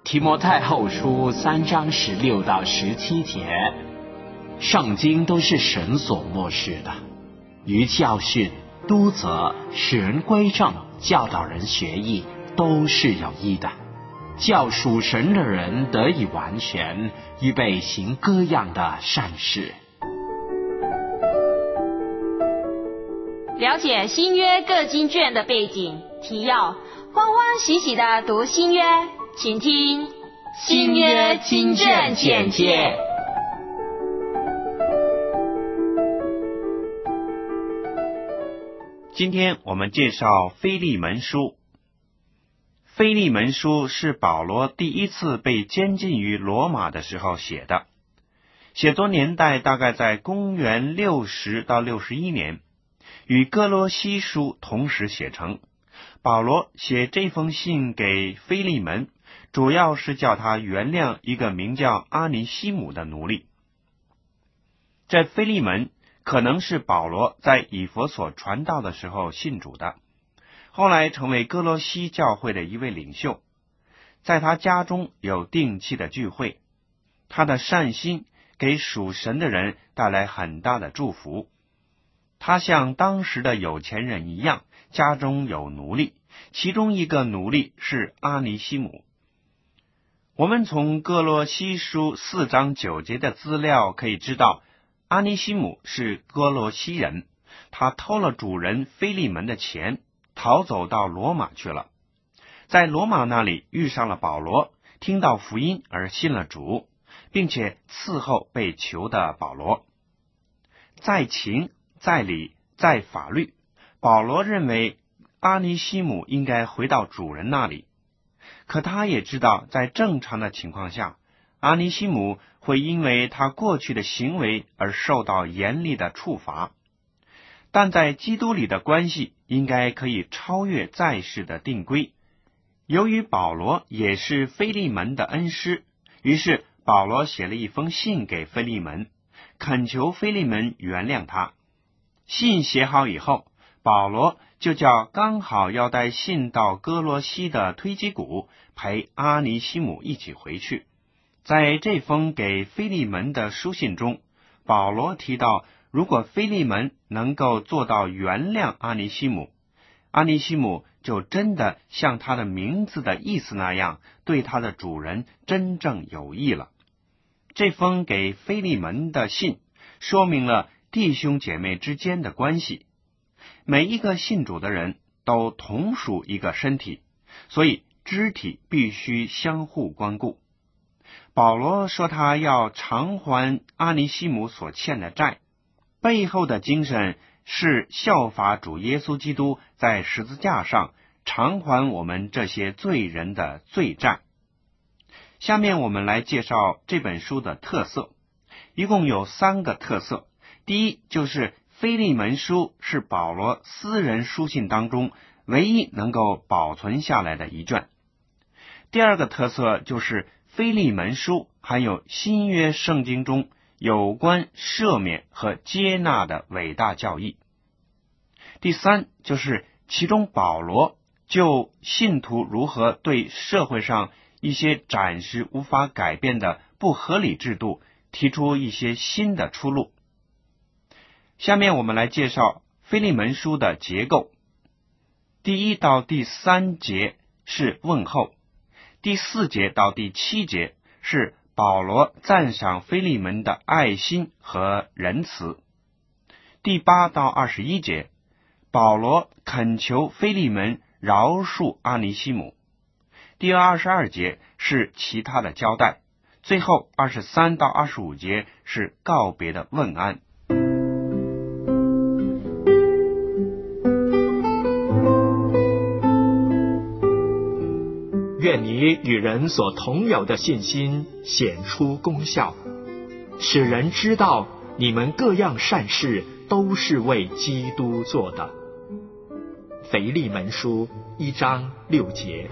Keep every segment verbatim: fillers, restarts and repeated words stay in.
提摩太后书三章十六到十七节，圣经都是神所默示的，于教训、督责、使人归正、教导人学艺，都是有益的，叫属神的人得以完全，预备行各样的善事。 了解新约各经卷的背景提要，欢欢喜喜的读新约，请听新约经卷简介。 今天我们介绍腓利门书。腓利门书是保罗第一次被监禁于罗马的时候写的，写作年代大概在公元六十到六十一年，与哥罗西书同时写成。保罗写这封信给腓利门，主要是叫他原谅一个名叫阿尼西姆的奴隶。这腓利门可能是保罗在以弗所传道的时候信主的，后来成为哥罗西教会的一位领袖，在他家中有定期的聚会，他的善心给属神的人带来很大的祝福。他像当时的有钱人一样，家中有奴隶，其中一个奴隶是阿尼西姆。我们从哥罗西书四章九节的资料可以知道，阿尼西姆是哥罗西人，他偷了主人腓利门的钱，逃走到罗马去了。在罗马那里遇上了保罗，听到福音而信了主，并且伺候被囚的保罗。在情在理在法律，保罗认为阿尼西姆应该回到主人那里，可他也知道在正常的情况下，阿尼西姆会因为他过去的行为而受到严厉的处罚，但在基督里的关系应该可以超越在世的定规。由于保罗也是腓利门的恩师，于是保罗写了一封信给腓利门，恳求腓利门原谅他。信写好以后，保罗就叫刚好要带信到哥罗西的推基古陪阿尼西姆一起回去。在这封给腓利门的书信中，保罗提到，如果腓利门能够做到原谅阿尼西姆，阿尼西姆就真的像他的名字的意思那样，对他的主人真正有益了。这封给腓利门的信说明了弟兄姐妹之间的关系，每一个信主的人都同属一个身体，所以肢体必须相互关顾。保罗说他要偿还阿尼西姆所欠的债，背后的精神是效法主耶稣基督在十字架上偿还我们这些罪人的罪债。下面我们来介绍这本书的特色，一共有三个特色。第一，就是腓利门书是保罗私人书信当中唯一能够保存下来的一卷。第二个特色就是腓利门书含有新约圣经中有关赦免和接纳的伟大教义。第三，就是其中保罗就信徒如何对社会上一些暂时无法改变的不合理制度提出一些新的出路。下面我们来介绍腓利门书的结构。第一到第三节是问候，第四节到第七节是保罗赞赏腓利门的爱心和仁慈。第八到二十一节，保罗恳求腓利门饶恕阿尼西姆。第二十二节是其他的交代，最后二十三到二十五节是告别的问安。 愿你与人所同有的信心显出功效，使人知道你们各样善事都是为基督做的。腓利门书一章六节。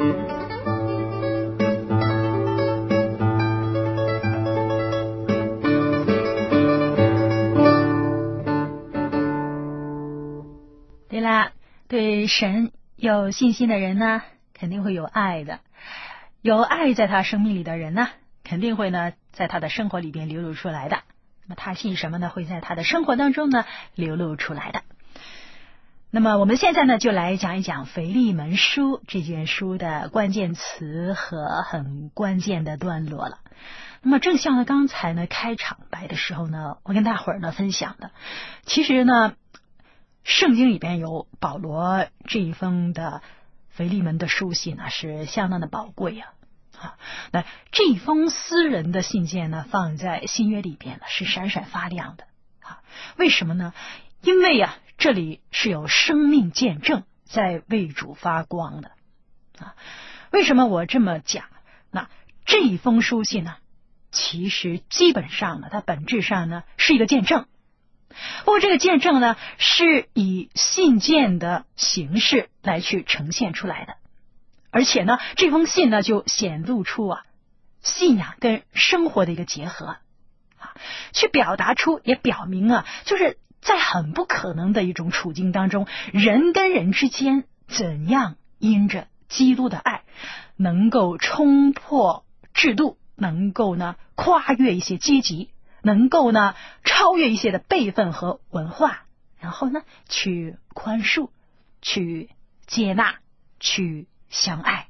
对啦，对神有信心的人呢，肯定会有爱的。 有爱在他生命里的人呢，肯定会呢在他的生活里边流露出来的。那么他信什么呢？会在他的生活当中呢流露出来的。那么我们现在呢就来讲一讲腓利门书这卷书的关键词和很关键的段落了。那么正像呢刚才呢开场白的时候呢，我跟大伙儿呢分享的，其实呢圣经里边有保罗这一封的腓利门的书信呢是相当的宝贵啊。啊，那这封私人的信件呢放在新约里边呢是闪闪发亮的啊。为什么呢？因为啊这里是有生命见证在为主发光的啊。为什么我这么讲？那这一封书信呢其实基本上呢它本质上呢是一个见证，不过这个见证呢是以信件的形式来去呈现出来的，而且呢这封信呢就显露出啊信仰跟生活的一个结合啊，去表达出也表明啊就是在很不可能的一种处境当中，人跟人之间怎样因着基督的爱能够冲破制度，能够呢跨越一些阶级，能够呢超越一些的辈分和文化，然后呢去宽恕，去接纳，去相爱，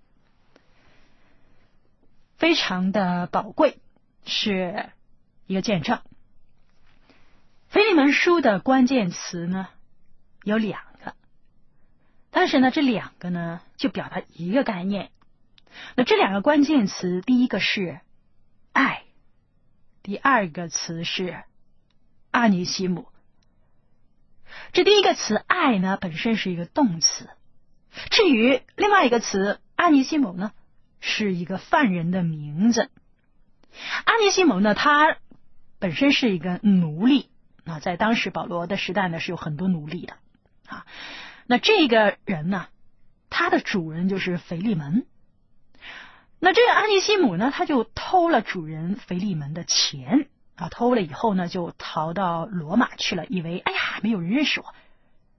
非常的宝贵，是一个见证。腓利门书的关键词呢有两个，但是呢这两个呢就表达一个概念。那这两个关键词，第一个是爱，第二个词是阿尼西姆。这第一个词爱呢本身是一个动词，至于另外一个词阿尼西姆呢是一个犯人的名字。阿尼西姆呢他本身是一个奴隶啊，在当时保罗的时代呢是有很多奴隶的啊。那这个人呢他的主人就是腓利门，那这个阿尼西姆呢他就偷了主人腓利门的钱啊，偷了以后呢就逃到罗马去了，以为哎呀没有人认识我。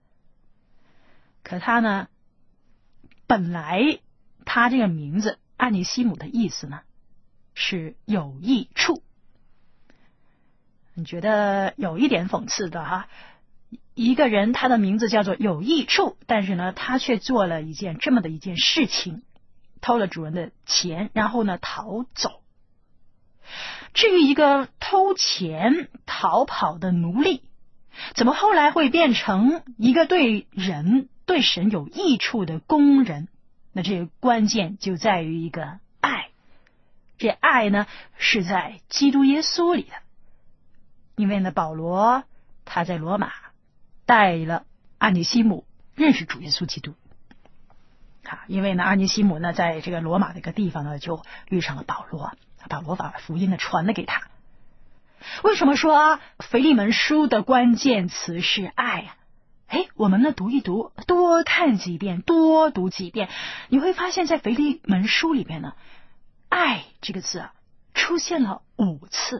可他呢本来他这个名字阿尼西姆的意思呢是有益处，你觉得有一点讽刺的哈，一个人他的名字叫做有益处，但是呢他却做了一件这么的一件事情，偷了主人的钱，然后呢逃走。至于一个偷钱逃跑的奴隶，怎么后来会变成一个对人对神有益处的工人？那这个关键就在于一个爱，这爱呢是在基督耶稣里的。因为呢保罗他在罗马带了阿尼西姆认识主耶稣基督啊，因为呢阿尼西姆呢在这个罗马这个地方呢就遇上了保罗，保罗把福音呢传了给他。为什么说腓利门书的关键词是爱啊？哎，我们呢读一读，多看几遍，多读几遍，你会发现在腓利门书里边呢爱这个字啊出现了五次。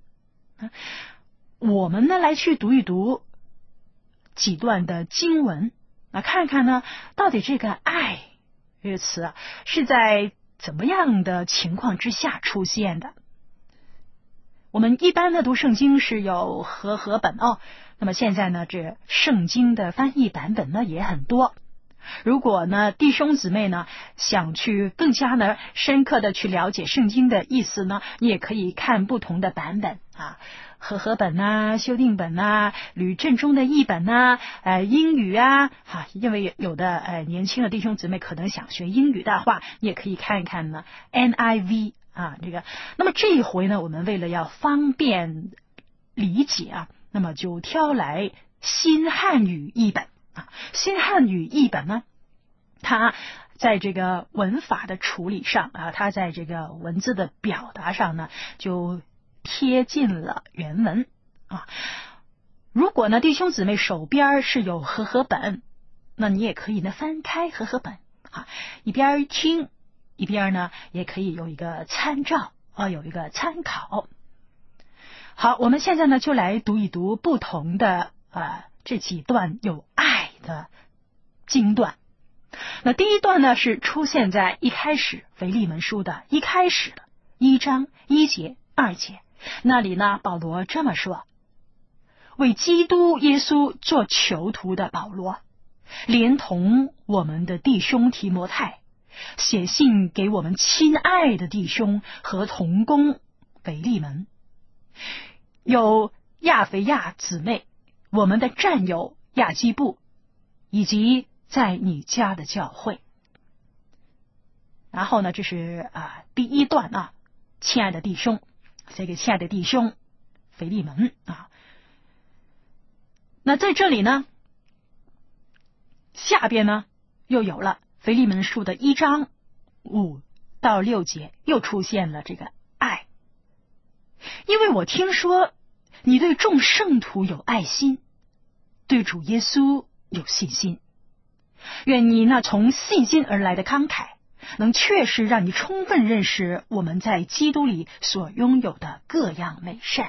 我们呢来去读一读几段的经文，那看看呢到底这个爱这个词啊是在怎么样的情况之下出现的。我们一般的读圣经是有和合本哦，那么现在呢这圣经的翻译版本呢也很多。如果呢弟兄姊妹呢想去更加呢深刻的去了解圣经的意思呢，你也可以看不同的版本啊，和合本啊、修订本啊、吕正中的译本啊、呃英语啊，哈，因为有的呃年轻的弟兄姊妹可能想学英语的话，你也可以看一看呢 N I V 啊这个。那么这一回呢，我们为了要方便理解啊，那么就挑来新汉语译本啊。新汉语译本呢，它在这个文法的处理上啊，它在这个文字的表达上呢，就贴近了原文啊。如果呢弟兄姊妹手边是有和合本，那你也可以呢翻开和合本啊，一边听一边呢也可以有一个参照啊，有一个参考。好，我们现在呢就来读一读不同的呃这几段有爱的经段。 那第一段呢是出现在一开始腓利门书的一开始的一章一节二节，那里呢保罗这么说：为基督耶稣做囚徒的保罗，连同我们的弟兄提摩太，写信给我们亲爱的弟兄和同工腓利门，有亚腓亚姊妹，我们的战友亚基布，以及在你家的教会。然后呢，这是啊第一段啊，亲爱的弟兄，写给亲爱的弟兄腓利门啊。那在这里呢，下边呢又有了腓利门书的一章五到六节，又出现了这个爱。因为我听说你对众圣徒有爱心，对主耶稣有信心，愿你那从信心而来的慷慨，能确实让你充分认识我们在基督里所拥有的各样美善。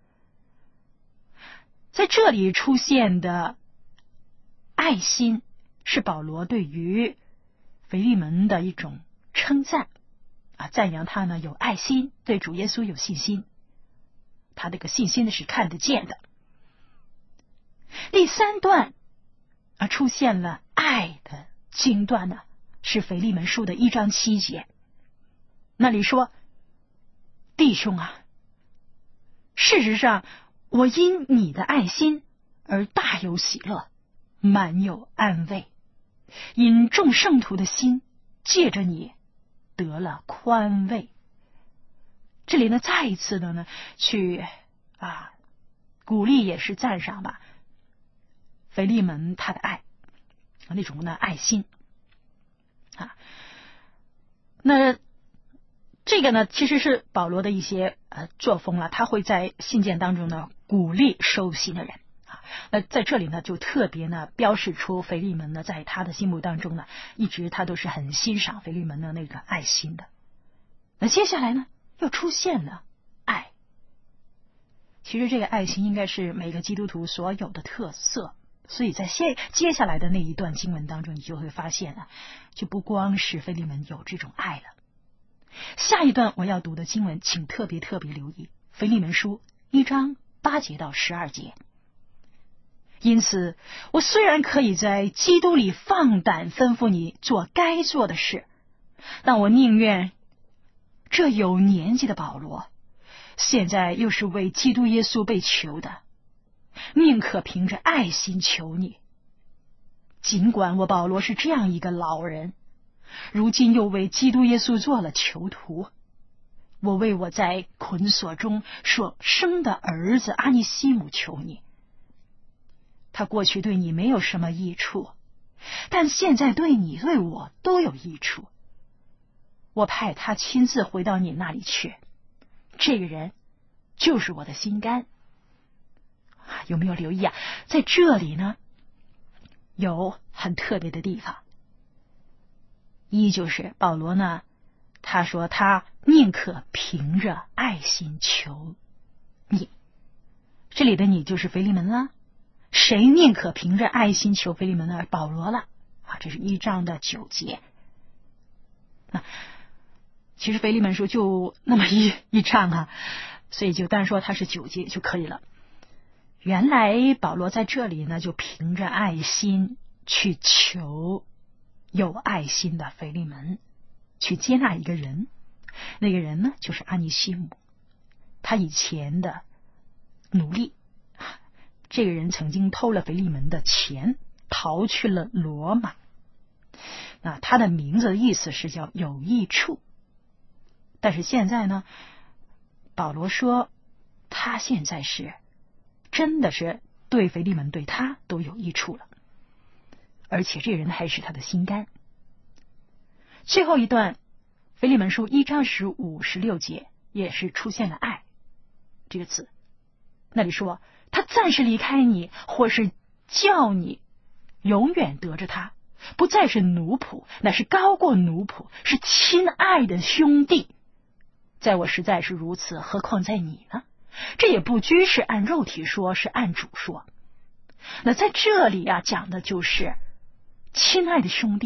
在这里出现的爱心，是保罗对于腓利门的一种称赞啊，赞扬他呢有爱心，对主耶稣有信心。他这个信心呢是看得见的。第三段啊出现了爱的经段呢，是腓利门书的一章七节，那里说：弟兄啊，事实上我因你的爱心而大有喜乐，满有安慰，因众圣徒的心借着你得了宽慰。这里呢再一次的呢去啊鼓励也是赞赏吧腓利门他的爱，那种呢爱心啊。那这个呢其实是保罗的一些呃作风了，他会在信件当中呢鼓励收信的人啊。那在这里呢就特别呢标示出腓利门呢在他的心目当中呢，一直他都是很欣赏腓利门的那个爱心的。那接下来呢又出现了爱。其实这个爱心应该是每个基督徒所有的特色，所以在接接下来的那一段经文当中，你就会发现啊，就不光是腓利门有这种爱了。下一段我要读的经文，请特别特别留意，腓利门书一章八节到十二节。因此，我虽然可以在基督里放胆吩咐你做该做的事，但我宁愿这有年纪的保罗，现在又是为基督耶稣被囚的，宁可凭着爱心求你。尽管我保罗是这样一个老人，如今又为基督耶稣做了囚徒，我为我在捆锁中所生的儿子阿尼西姆求你。他过去对你没有什么益处，但现在对你对我都有益处。我派他亲自回到你那里去，这个人就是我的心肝。有没有留意啊？在这里呢有很特别的地方。一就是保罗呢，他说他宁可凭着爱心求你，这里的你就是腓利门啦。谁宁可凭着爱心求腓利门呢？保罗了啊，这是一章的九节。那其实腓利门书就那么一一章啊，所以就单说它是九节就可以了。原来保罗在这里呢，就凭着爱心去求有爱心的腓利门，去接纳一个人，那个人呢就是阿尼西姆，他以前的奴隶。这个人曾经偷了腓利门的钱，逃去了罗马。那他的名字的意思是叫有益处，但是现在呢，保罗说他现在是真的是对腓利门对他都有益处了，而且这人还是他的心肝。最后一段腓利门书一章十五十六节也是出现了爱这个词，那里说他暂时离开你，或是叫你永远得着他，不再是奴仆，乃是高过奴仆，是亲爱的兄弟。在我实在是如此，何况在你呢？这也不拘是按肉体说，是按主说。那在这里啊，讲的就是亲爱的兄弟，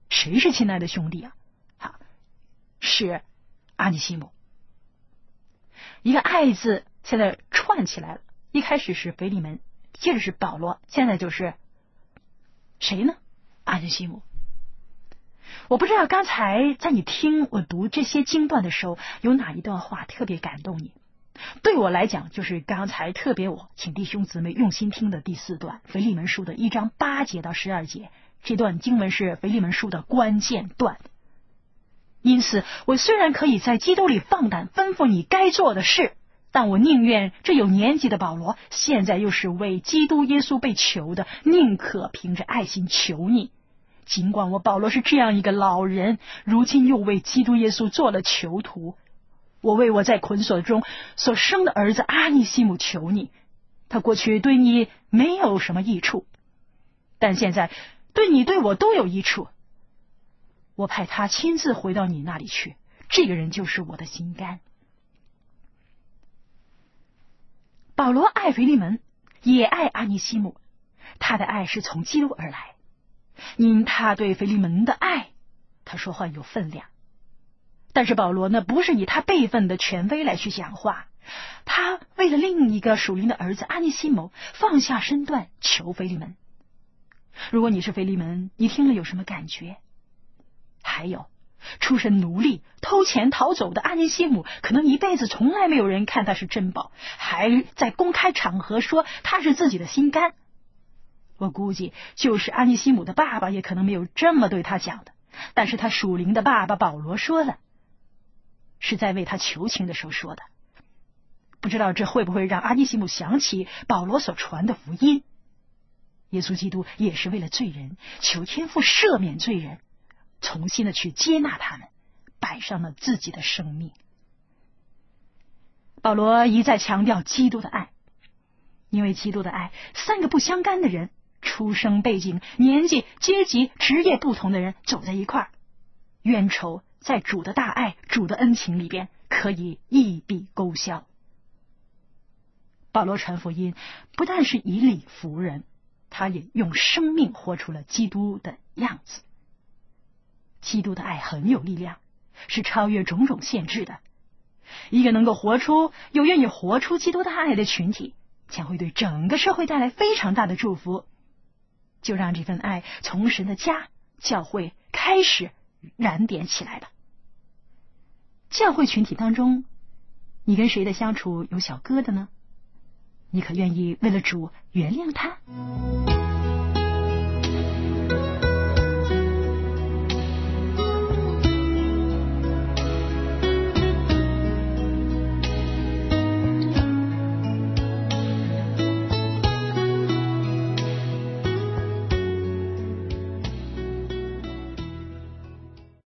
谁是亲爱的兄弟啊？好，是阿尼西姆。一个爱字现在串起来了，一开始是腓利门，接着是保罗，现在就是谁呢？阿尼西姆。我不知道刚才在你听我读这些经段的时候，有哪一段话特别感动你？对我来讲，就是刚才特别我请弟兄姊妹用心听的第四段，腓利门书的一章八节到十二节，这段经文是腓利门书的关键段。因此，我虽然可以在基督里放胆吩咐你该做的事，但我宁愿这有年纪的保罗，现在又是为基督耶稣被囚的，宁可凭着爱心求你。尽管我保罗是这样一个老人，如今又为基督耶稣做了囚徒，我为我在捆锁中所生的儿子阿尼西姆求你，他过去对你没有什么益处，但现在对你对我都有益处。我派他亲自回到你那里去，这个人就是我的心肝。保罗爱腓利门，也爱阿尼西姆，他的爱是从基督而来。因他对腓利门的爱，他说话有分量。但是保罗呢，不是以他辈分的权威来去讲话，他为了另一个属灵的儿子阿尼西姆，放下身段求腓利门。如果你是腓利门，你听了有什么感觉？还有出身奴隶、偷钱逃走的阿尼西姆，可能一辈子从来没有人看他是珍宝，还在公开场合说他是自己的心肝。我估计就是阿尼西姆的爸爸也可能没有这么对他讲的，但是他属灵的爸爸保罗说了，是在为他求情的时候说的。不知道这会不会让阿尼西姆想起保罗所传的福音？耶稣基督也是为了罪人，求天父赦免罪人，重新的去接纳他们，摆上了自己的生命。保罗一再强调基督的爱，因为基督的爱，三个不相干的人，出生背景、年纪、阶级、职业不同的人走在一块儿，冤仇在主的大爱、主的恩情里边可以一笔勾销。保罗传福音不但是以理服人，他也用生命活出了基督的样子。基督的爱很有力量，是超越种种限制的。一个能够活出又愿意活出基督的爱的群体，将会对整个社会带来非常大的祝福。就让这份爱从神的家、教会开始燃点起来吧。教会群体当中，你跟谁的相处有小疙瘩呢？你可愿意为了主原谅他？